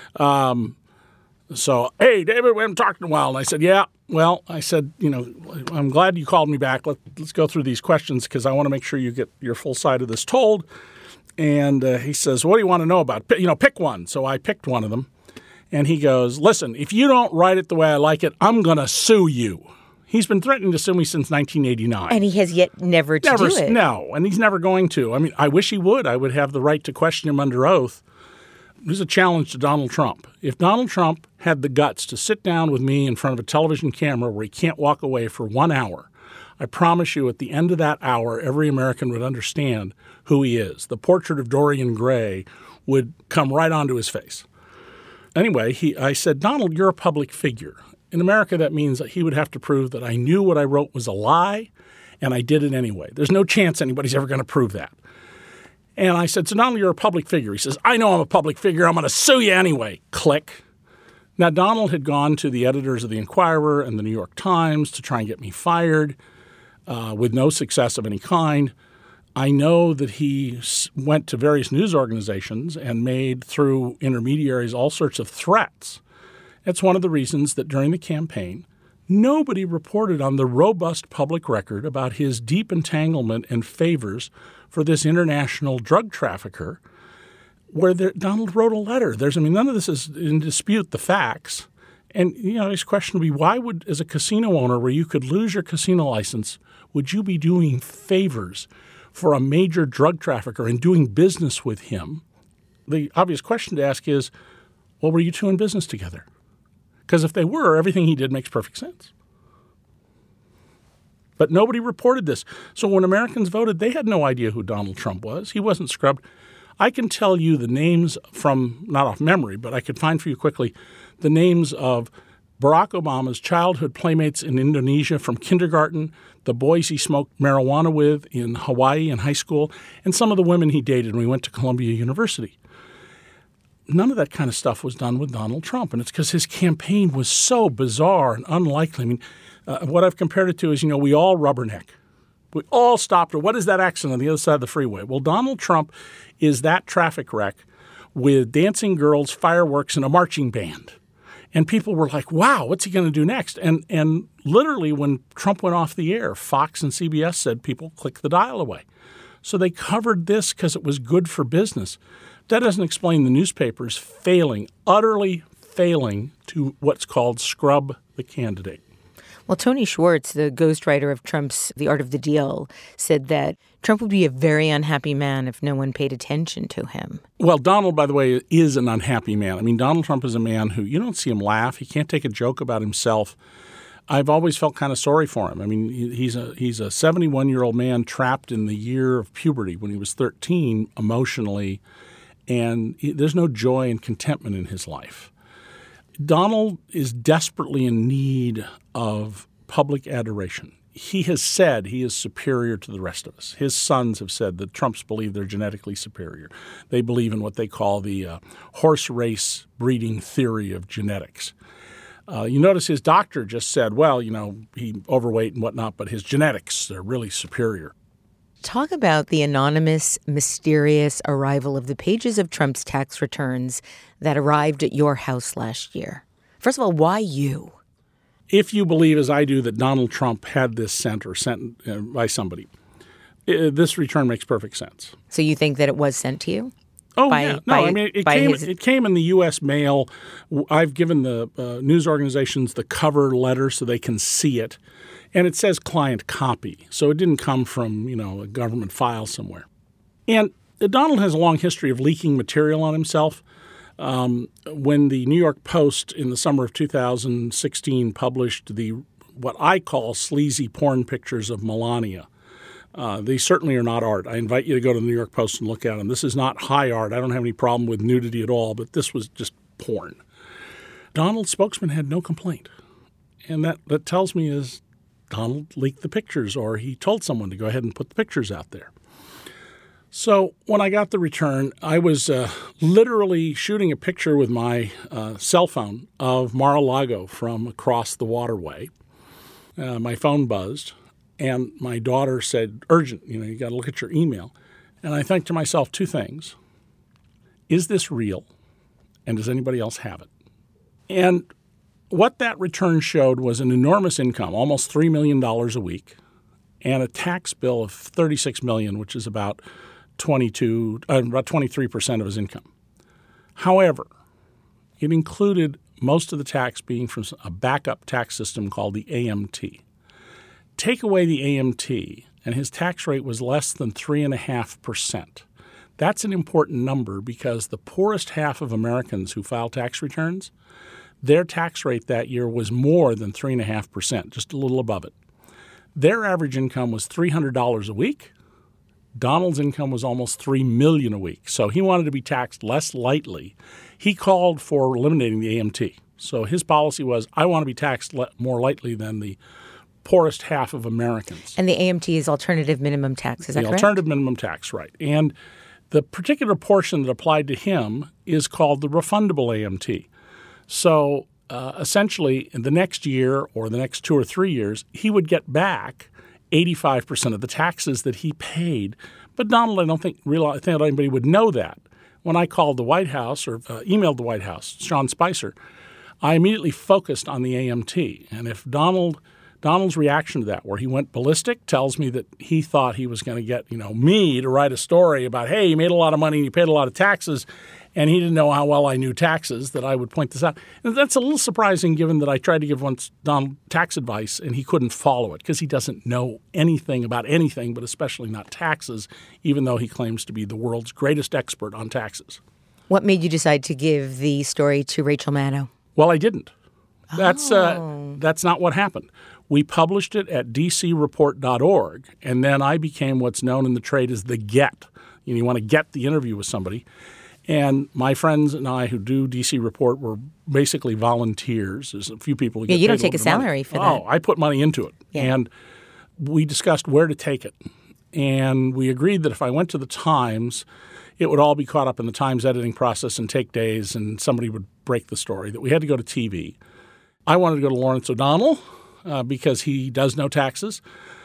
E: "Hey, David, we haven't talked in a while." And I said, "Yeah." Well, I said, "I'm glad you called me back. Let's go through these questions because I want to make sure you get your full side of this told." And he says, "What do you want to know about? Pick one." So I picked one of them. And he goes, "Listen, if you don't write it the way I like it, I'm going to sue you." He's been threatening to sue me since 1989.
B: And he has yet never do it.
E: No, and he's never going to. I mean, I wish he would. I would have the right to question him under oath. This is a challenge to Donald Trump. If Donald Trump had the guts to sit down with me in front of a television camera where he can't walk away for 1 hour, I promise you at the end of that hour, every American would understand who he is. The portrait of Dorian Gray would come right onto his face. Anyway, I said, Donald, you're a public figure. In America, that means that he would have to prove that I knew what I wrote was a lie, and I did it anyway. There's no chance anybody's ever going to prove that. And I said, so Donald, you're a public figure. He says, I know I'm a public figure. I'm going to sue you anyway. Click. Now, Donald had gone to the editors of the Inquirer and the New York Times to try and get me fired with no success of any kind. I know that he went to various news organizations and made, through intermediaries, all sorts of threats. It's one of the reasons that during the campaign, nobody reported on the robust public record about his deep entanglement and favors for this international drug trafficker, where Donald wrote a letter. None of this is in dispute, the facts. And, his question would be, why would, as a casino owner where you could lose your casino license, would you be doing favors for a major drug trafficker and doing business with him? The obvious question to ask is, well, were you two in business together? Because if they were, everything he did makes perfect sense. But nobody reported this. So when Americans voted, they had no idea who Donald Trump was. He wasn't scrubbed. I can tell you the names from, not off memory, but I could find for you quickly, the names of Barack Obama's childhood playmates in Indonesia from kindergarten, the boys he smoked marijuana with in Hawaii in high school, and some of the women he dated when he went to Columbia University. None of that kind of stuff was done with Donald Trump, and it's because his campaign was so bizarre and unlikely. What I've compared it to is, we all rubberneck. We all stopped. What is that accident on the other side of the freeway? Well, Donald Trump is that traffic wreck with dancing girls, fireworks, and a marching band. And people were like, wow, what's he going to do next? And literally when Trump went off the air, Fox and CBS said people click the dial away. So they covered this because it was good for business. That doesn't explain the newspapers utterly failing to what's called scrub the candidate.
B: Well, Tony Schwartz, the ghostwriter of Trump's The Art of the Deal, said that Trump would be a very unhappy man if no one paid attention to him.
E: Well, Donald, by the way, is an unhappy man. Donald Trump is a man who you don't see him laugh. He can't take a joke about himself. I've always felt kind of sorry for him. He's a 71-year-old man trapped in the year of puberty when he was 13 emotionally, and there's no joy and contentment in his life. Donald is desperately in need of public adoration. He has said he is superior to the rest of us. His sons have said that Trumps believe they're genetically superior. They believe in what they call the horse race breeding theory of genetics. You notice his doctor just said, well, he overweight and whatnot, but his genetics, they're really superior.
B: Talk about the anonymous, mysterious arrival of the pages of Trump's tax returns that arrived at your house last year. First of all, why you?
E: If you believe, as I do, that Donald Trump had this sent by somebody, this return makes perfect sense.
B: So you think that it was sent to you?
E: Oh, yeah. No, it came in the U.S. mail. I've given the news organizations the cover letter so they can see it. And it says client copy. So it didn't come from, a government file somewhere. And Donald has a long history of leaking material on himself. When the New York Post in the summer of 2016 published what I call sleazy porn pictures of Melania, they certainly are not art. I invite you to go to the New York Post and look at them. This is not high art. I don't have any problem with nudity at all, but this was just porn. Donald's spokesman had no complaint. And that tells me is Donald leaked the pictures, or he told someone to go ahead and put the pictures out there. So when I got the return, I was literally shooting a picture with my cell phone of Mar-a-Lago from across the waterway. My phone buzzed, and my daughter said, urgent, you got to look at your email. And I think to myself two things. Is this real? And does anybody else have it? And what that return showed was an enormous income, almost $3 million a week, and a tax bill of $36 million, which is about 23% of his income. However, it included most of the tax being from a backup tax system called the AMT. Take away the AMT, and his tax rate was less than 3.5%. That's an important number because the poorest half of Americans who file tax returns, their tax rate that year was more than 3.5%, just a little above it. Their average income was $300 a week. Donald's income was almost $3 million a week. So he wanted to be taxed less lightly. He called for eliminating the AMT. So his policy was, I want to be taxed more lightly than the poorest half of Americans.
B: And the AMT is alternative minimum tax, is that correct?
E: The alternative minimum tax, right. And the particular portion that applied to him is called the refundable AMT. So essentially, in the next year or the next 2 or 3 years, he would get back 85% of the taxes that he paid. But Donald, I don't think anybody would know that. When I called the White House or emailed the White House, Sean Spicer, I immediately focused on the AMT. And if Donald's reaction to that, where he went ballistic, tells me that he thought he was going to get, me to write a story about, hey, you made a lot of money and you paid a lot of taxes, and he didn't know how well I knew taxes, that I would point this out. And that's a little surprising given that I tried to give once Donald tax advice and he couldn't follow it because he doesn't know anything about anything, but especially not taxes, even though he claims to be the world's greatest expert on taxes.
B: What made you decide to give the story to Rachel Maddow?
E: Well, I didn't. That's not what happened. We published it at dcreport.org, and then I became what's known in the trade as the get. You want to get the interview with somebody. And my friends and I who do DC Report were basically volunteers. There's a few people who get paid
B: you don't take a salary for that.
E: Oh, I put money into it.
B: Yeah.
E: And we discussed where to take it. And we agreed that if I went to the Times, it would all be caught up in the Times editing process and take days, and somebody would break the story, that we had to go to TV. I wanted to go to Lawrence O'Donnell because he does know taxes,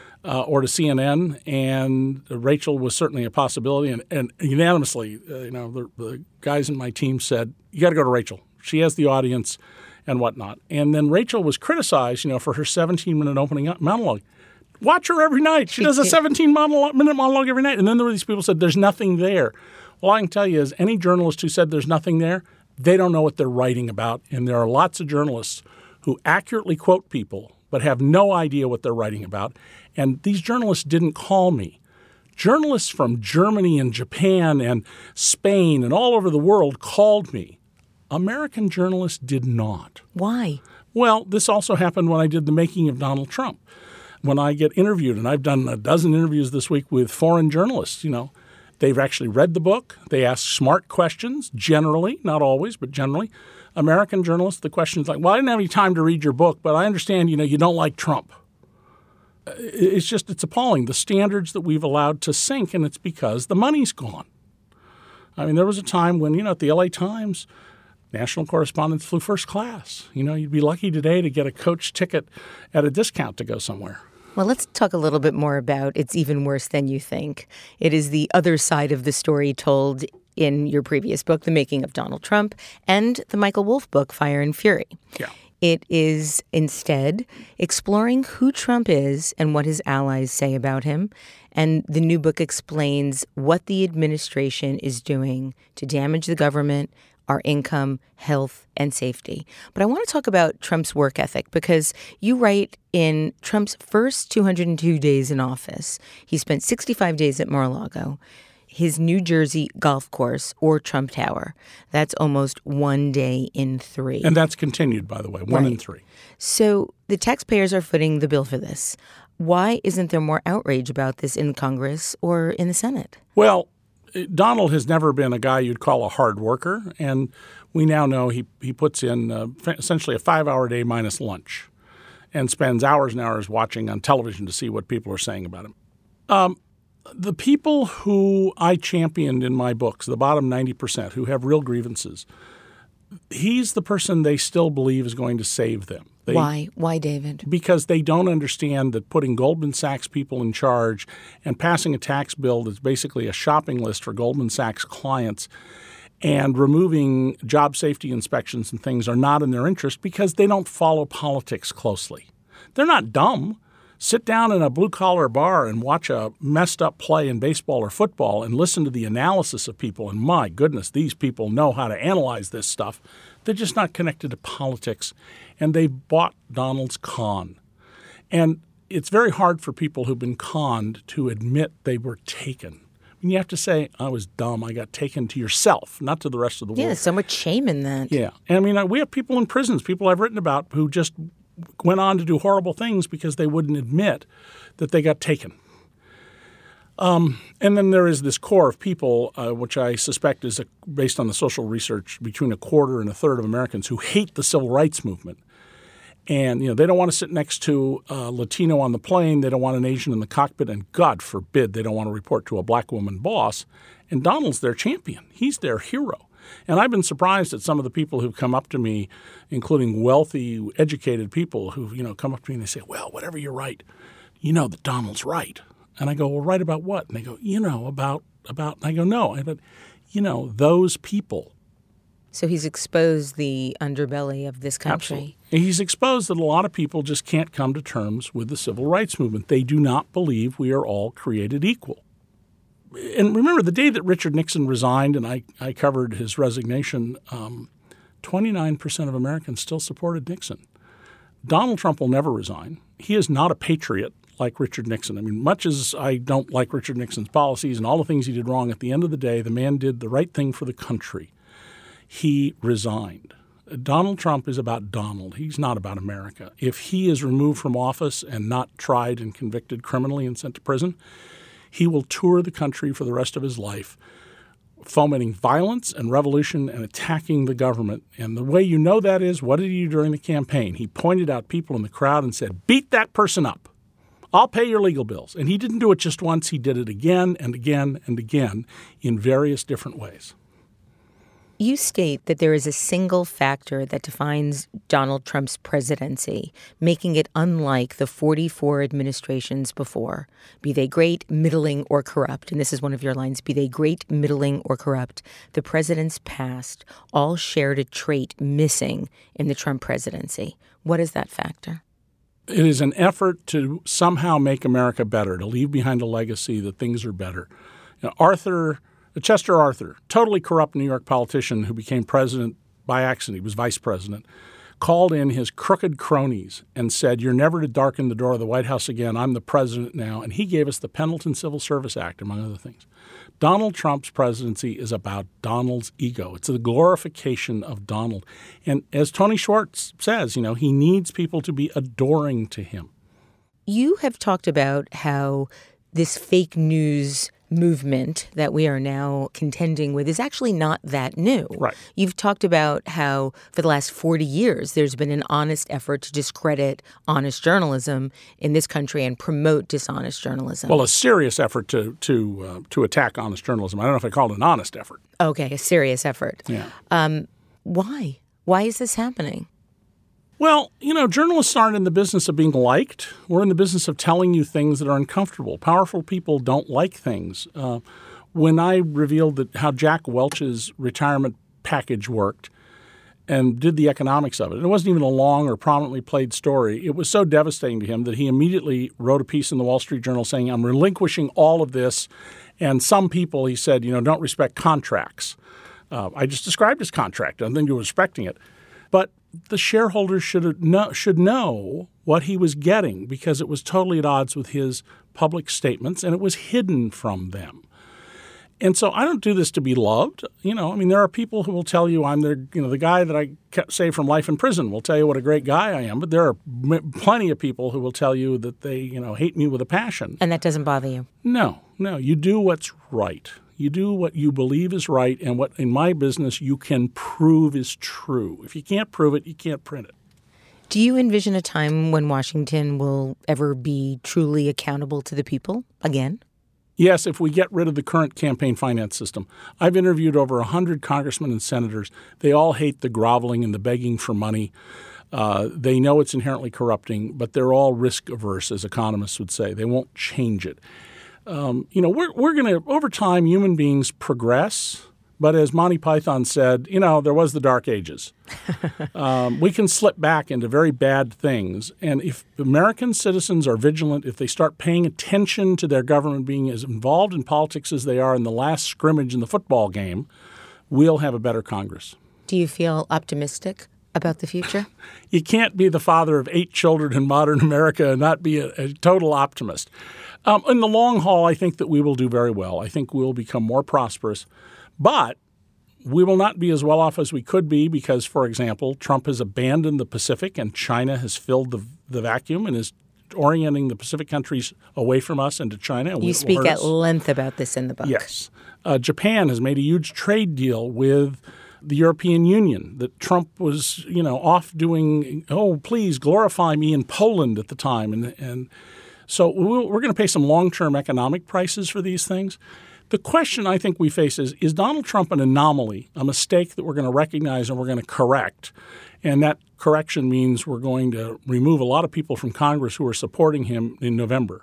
E: or to CNN, and Rachel was certainly a possibility. And unanimously, the guys in my team said, you got to go to Rachel. She has the audience and whatnot. And then Rachel was criticized, for her 17-minute opening monologue. Watch her every night. She does a 17-minute monologue every night. And then there were these people who said, there's nothing there. Well, I can tell you is any journalist who said there's nothing there, they don't know what they're writing about. And there are lots of journalists who accurately quote people but have no idea what they're writing about. And these journalists didn't call me. Journalists from Germany and Japan and Spain and all over the world called me. American journalists did not.
B: Why?
E: Well, this also happened when I did The Making of Donald Trump. When I get interviewed, and I've done a dozen interviews this week with foreign journalists, they've actually read the book. They ask smart questions, generally, not always, but generally. American journalists, the question is like, well, I didn't have any time to read your book, but I understand, you don't like Trump. It's appalling, the standards that we've allowed to sink, and it's because the money's gone. I mean, there was a time when, at the LA Times, national correspondents flew first class. You'd be lucky today to get a coach ticket at a discount to go somewhere.
B: Well, let's talk a little bit more about It's Even Worse Than You Think. It is the other side of the story told in your previous book, The Making of Donald Trump, and the Michael Wolff book, Fire and Fury.
E: Yeah.
B: It is instead exploring who Trump is and what his allies say about him. And the new book explains what the administration is doing to damage the government, our income, health, and safety. But I want to talk about Trump's work ethic because you write in Trump's first 202 days in office, he spent 65 days at Mar-a-Lago. His New Jersey golf course or Trump Tower, that's almost 1 day in 3.
E: And that's continued, by the way, 1 in 3.
B: So the taxpayers are footing the bill for this. Why isn't there more outrage about this in Congress or in the Senate?
E: Well, Donald has never been a guy you'd call a hard worker, and we now know he puts in essentially a 5-hour day minus lunch and spends hours and hours watching on television to see what people are saying about him. The people who I championed in my books, the bottom 90%, who have real grievances, he's the person they still believe is going to save them.
B: Why? Why, David?
E: Because they don't understand that putting Goldman Sachs people in charge and passing a tax bill that's basically a shopping list for Goldman Sachs clients and removing job safety inspections and things are not in their interest because they don't follow politics closely. They're not dumb. Sit down in a blue-collar bar and watch a messed-up play in baseball or football and listen to the analysis of people. And my goodness, these people know how to analyze this stuff. They're just not connected to politics. And they bought Donald's con. And it's very hard for people who've been conned to admit they were taken. I mean, you have to say, I was dumb. I got taken to yourself, not to the rest of the world.
B: Yeah, so much shame in that.
E: Yeah. And I mean, we have people in prisons, people I've written about, who just went on to do horrible things because they wouldn't admit that they got taken. And then there is this core of people, which I suspect is based on the social research, between a quarter and a third of Americans who hate the civil rights movement. And, they don't want to sit next to a Latino on the plane. They don't want an Asian in the cockpit. And God forbid they don't want to report to a black woman boss. And Donald's their champion. He's their hero. And I've been surprised at some of the people who've come up to me, including wealthy, educated people who, come up to me and they say, well, whatever you're right, that Donald's right. And I go, well, right about what? And they go, about, and I go, no. But, those people.
B: So he's exposed the underbelly of this country.
E: Absolutely. He's exposed that a lot of people just can't come to terms with the civil rights movement. They do not believe we are all created equal. And remember, the day that Richard Nixon resigned, and I covered his resignation, 29% of Americans still supported Nixon. Donald Trump will never resign. He is not a patriot like Richard Nixon. I mean, much as I don't like Richard Nixon's policies and all the things he did wrong, at the end of the day, the man did the right thing for the country. He resigned. Donald Trump is about Donald. He's not about America. If he is removed from office and not tried and convicted criminally and sent to prison, he will tour the country for the rest of his life, fomenting violence and revolution and attacking the government. And the way you know that is, what did he do during the campaign? He pointed out people in the crowd and said, beat that person up. I'll pay your legal bills. And he didn't do it just once. He did it again and again and again in various different ways.
B: You state that there is a single factor that defines Donald Trump's presidency, making it unlike the 44 administrations before, be they great, middling, or corrupt. And this is one of your lines, be they great, middling, or corrupt. The presidents past all shared a trait missing in the Trump presidency. What is that factor?
E: It is an effort to somehow make America better, to leave behind a legacy that things are better. Chester Arthur, totally corrupt New York politician who became president by accident, he was vice president, called in his crooked cronies and said, you're never to darken the door of the White House again. I'm the president now. And he gave us the Pendleton Civil Service Act, among other things. Donald Trump's presidency is about Donald's ego. It's the glorification of Donald. And as Tony Schwartz says, he needs people to be adoring to him.
B: You have talked about how this fake news movement that we are now contending with is actually not that new.
E: Right.
B: You've talked about how for the last 40 years there's been an honest effort to discredit honest journalism in this country and promote dishonest journalism.
E: Well, a serious effort to attack honest journalism. I don't know if I call it an honest effort.
B: Okay, a serious effort.
E: Yeah.
B: Why? Why is this happening?
E: Well, journalists aren't in the business of being liked. We're in the business of telling you things that are uncomfortable. Powerful people don't like things. When I revealed how Jack Welch's retirement package worked and did the economics of it, it wasn't even a long or prominently played story. It was so devastating to him that he immediately wrote a piece in the Wall Street Journal saying, I'm relinquishing all of this. And some people, he said, don't respect contracts. I just described his contract. I think he was respecting it. But the shareholders should know what he was getting because it was totally at odds with his public statements and it was hidden from them. And so I don't do this to be loved. There are people who will tell you I'm the guy that I saved from life in prison will tell you what a great guy I am. But there are plenty of people who will tell you that they, hate me with a passion.
B: And that doesn't bother you?
E: No. You do what's right. You do what you believe is right and what, in my business, you can prove is true. If you can't prove it, you can't print it.
B: Do you envision a time when Washington will ever be truly accountable to the people again?
E: Yes, if we get rid of the current campaign finance system. I've interviewed over 100 congressmen and senators. They all hate the groveling and the begging for money. They know it's inherently corrupting, but they're all risk averse, as economists would say. They won't change it. We're going to, over time, human beings progress. But as Monty Python said, there was the Dark Ages. We can slip back into very bad things. And if American citizens are vigilant, if they start paying attention to their government being as involved in politics as they are in the last scrimmage in the football game, we'll have a better Congress.
B: Do you feel optimistic about the future?
E: You can't be the father of 8 children in modern America and not be a total optimist. In the long haul, I think that we will do very well. I think we'll become more prosperous. But We will not be as well off as we could be because, for example, Trump has abandoned the Pacific and China has filled the vacuum and is orienting the Pacific countries away from us into China.
B: You speak at length about this in the book.
E: Yes. Japan has made a huge trade deal with the European Union that Trump was, off doing, please glorify me in Poland at the time. And so we're going to pay some long-term economic prices for these things. The question I think we face is Donald Trump an anomaly, a mistake that we're going to recognize and we're going to correct? And that correction means we're going to remove a lot of people from Congress who are supporting him in November.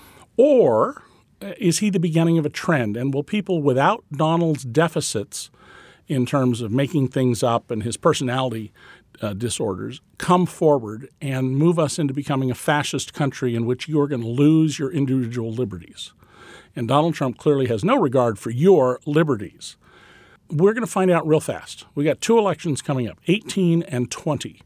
E: Or is he the beginning of a trend? And will people without Donald's deficits in terms of making things up and his personality disorders come forward and move us into becoming a fascist country in which you're going to lose your individual liberties? And Donald Trump clearly has no regard for your liberties. We're going to find out real fast. We got 2 elections coming up, 18 and 20.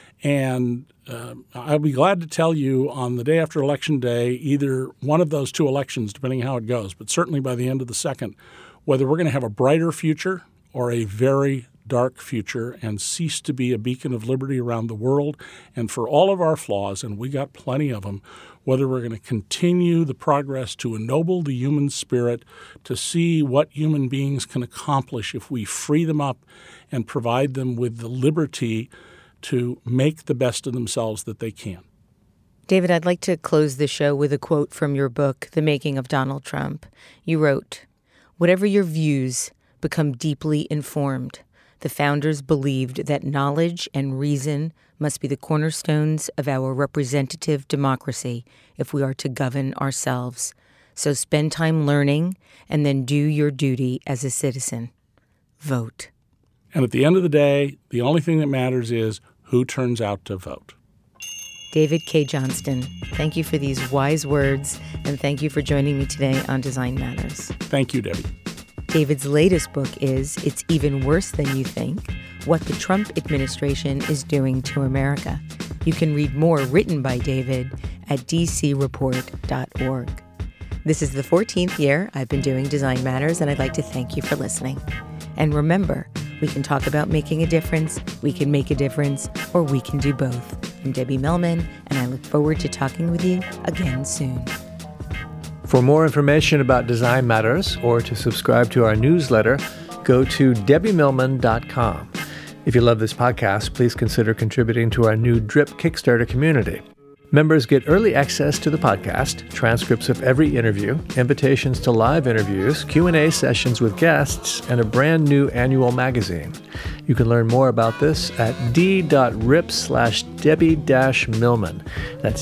E: And I'll be glad to tell you on the day after Election Day, either one of those 2 elections, depending how it goes, but certainly by the end of the second, whether we're going to have a brighter future or a very dark future and cease to be a beacon of liberty around the world. And for all of our flaws, and we got plenty of them, whether we're going to continue the progress to ennoble the human spirit, to see what human beings can accomplish if we free them up and provide them with the liberty to make the best of themselves that they can.
B: David, I'd like to close the show with a quote from your book, The Making of Donald Trump. You wrote, "Whatever your views, become deeply informed. The founders believed that knowledge and reason must be the cornerstones of our representative democracy if we are to govern ourselves. So spend time learning and then do your duty as a citizen. Vote."
E: And at the end of the day, the only thing that matters is who turns out to vote.
B: David Cay Johnston, thank you for these wise words, and thank you for joining me today on Design Matters.
E: Thank you, Debbie.
B: David's latest book is It's Even Worse Than You Think, What the Trump Administration is Doing to America. You can read more written by David at dcreport.org. This is the 14th year I've been doing Design Matters, and I'd like to thank you for listening. And remember, we can talk about making a difference, we can make a difference, or we can do both. I'm Debbie Millman, and I look forward to talking with you again soon.
D: For more information about Design Matters or to subscribe to our newsletter, go to debbiemillman.com. If you love this podcast, please consider contributing to our new DRIP Kickstarter community. Members get early access to the podcast, transcripts of every interview, invitations to live interviews, Q&A sessions with guests, and a brand new annual magazine. You can learn more about this at d.rip/Debbie-Millman. That's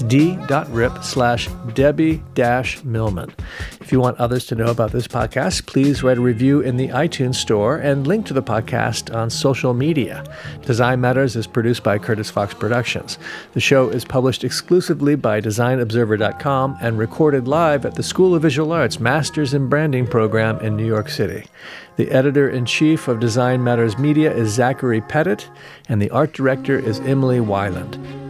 D: d.rip/Debbie-Millman. If you want others to know about this podcast, please write a review in the iTunes store and link to the podcast on social media. Design Matters is produced by Curtis Fox Productions. The show is published exclusively by DesignObserver.com and recorded live at the School of Visual Arts Masters in Branding program in New York City. The editor-in-chief of Design Matters Media is Zachary Pettit, and the art director is Emily Weiland.